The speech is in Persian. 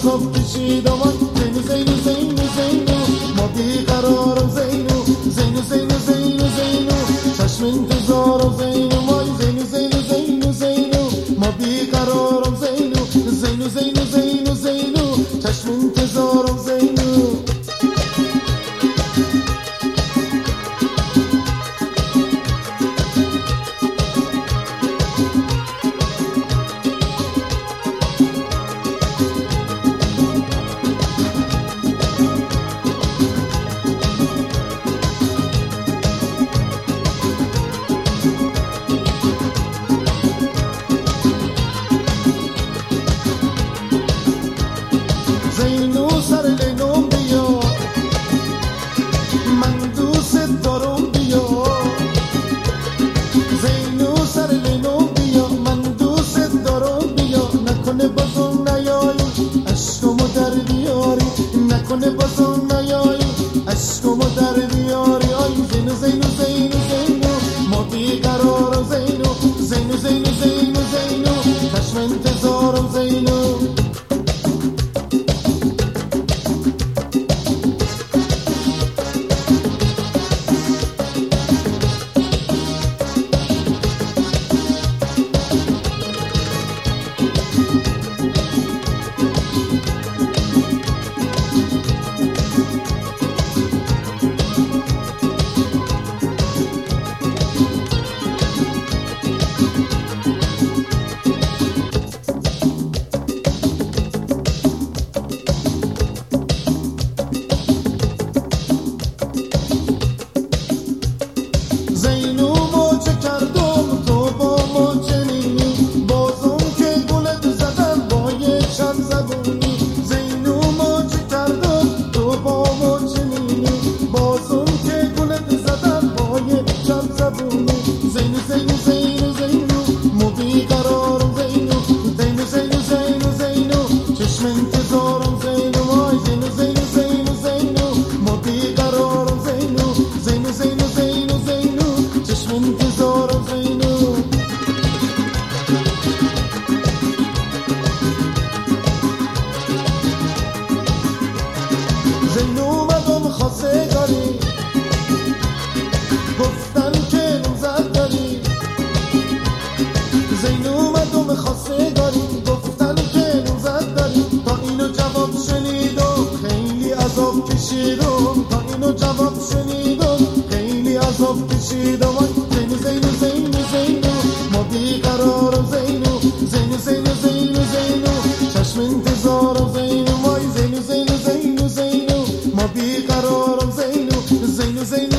عذاب کشیدم زینو زینو زینو زینو ما بیقرارم زینو زینو زینو زینو زینو چشم انتظارم زینو وای زینو زینو زینو زینو ما بیقرارم زینو زینو زینو زینو زینو چشم انتظارم زینو زینو سر لینم بیا من دوست دارم بیا زینو سر لینم بیا من دوست دارم بیا نکنه بازم نیایی عشقمو در بیاری نکنه بازم نیایی عشقمو در بیاری آی زینو زینو زینو زینو ما بیقرارم زینو زینو زینو زینو زینو چشم انتظارم زینو زینو موچه کردم تو با موچه نینی بازم که گلت زدم با یه چند زبونی زینو موچه کردم تو با موچه نینی بازم که گلت زدم با یه چند زبونی زینو زینو زینو زینو مو بیقرارم زینو زینو زینو زینو زینو چشم انتظارم زینو وای زینو زینو زینو زینو مو بیقرارم زینو زینو زینو زینو زینو چشم انتظارم زینو زینو اومدم خواستگاری گفتن که نمزد داری زینو اومدم خواستگاری گفتن که نمزد داری تا اینو جواب شنیدم خیلی عذاب کشیدم تا اینو جواب شنیدم خیلی عذاب کشیدم زینو زینو زینو زینو ما بیقرارم زینو زینو زینو زینو زینو چشم انتظارم زینو وای زینو زینو زینو زینو ما بیقرارم زینو زینو زینو